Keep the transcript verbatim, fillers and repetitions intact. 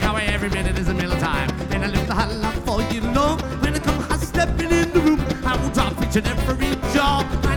Now every minute is a meal time. And I live the high life for you know. When I come high stepping in the room, I will drop each and every jaw.